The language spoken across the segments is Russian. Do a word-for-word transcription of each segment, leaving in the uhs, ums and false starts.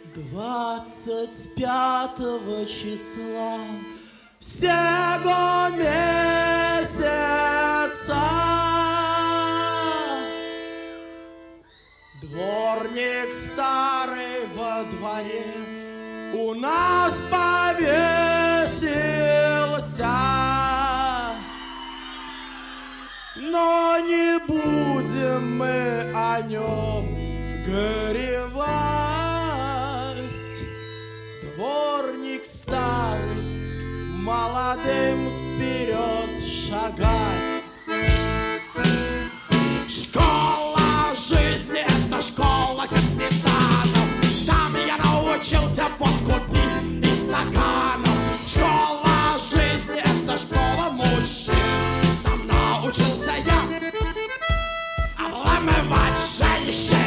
Двадцать пятого числа всего месяца дворник старый во дворе у нас повесился, но не будем мы о нем горевать. Дворник старый, молодым вперед шагать. Школа жизни — это школа капитанов. Там я научился водку пить из стаканов. Школа жизни — это школа мужчин. Там научился я обламывать женщин.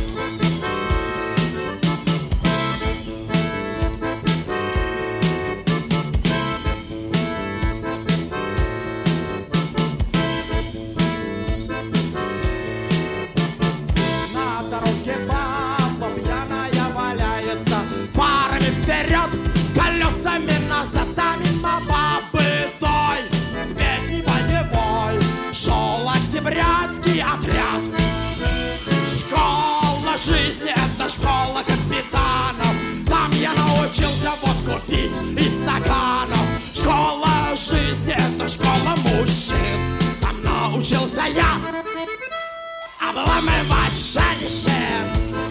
Колесами назад, а мимо бабы той с песней боевой шел октябрятский отряд. Школа жизни — это школа капитанов. Там я научился водку пить из стаканов. Школа жизни — это школа мужчин. Там научился я обламывать женщин.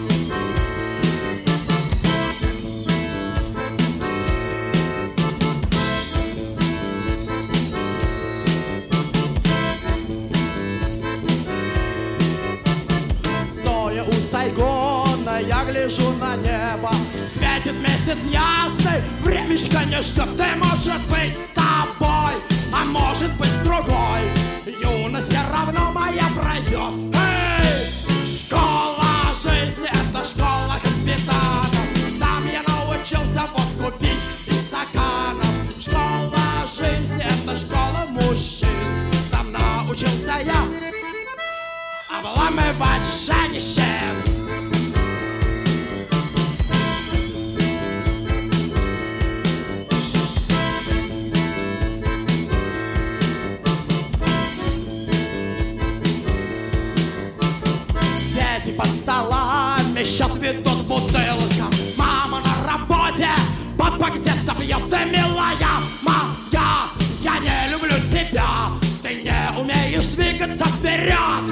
Сайгона я гляжу на небо, светит месяц ясный, времечко не ждет. Ты, может быть, с тобой, а может быть, с другой. Юность все равно моя пройдет. Эй! Школа жизни — это школа капитанов. Там я научился водку пить из стаканов. Школа жизни — это школа мужчин. Там научился я обламывать женщин. Дети под столами счет ведут бутылкам. Мама на работе, папа где-то пьет. Ты, милая моя, я не люблю тебя. Ты не умеешь двигаться вперед.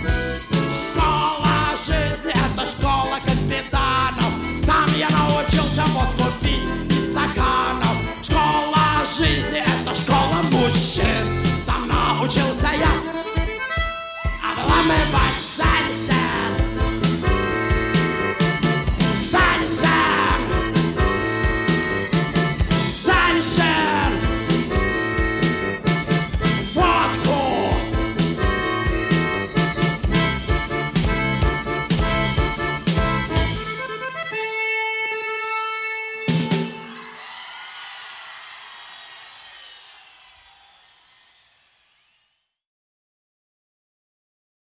Школа жизни — это школа капитанов. Там я научился водку пить из стаканов. Школа жизни — это школа мужчин. Там научился я обламывать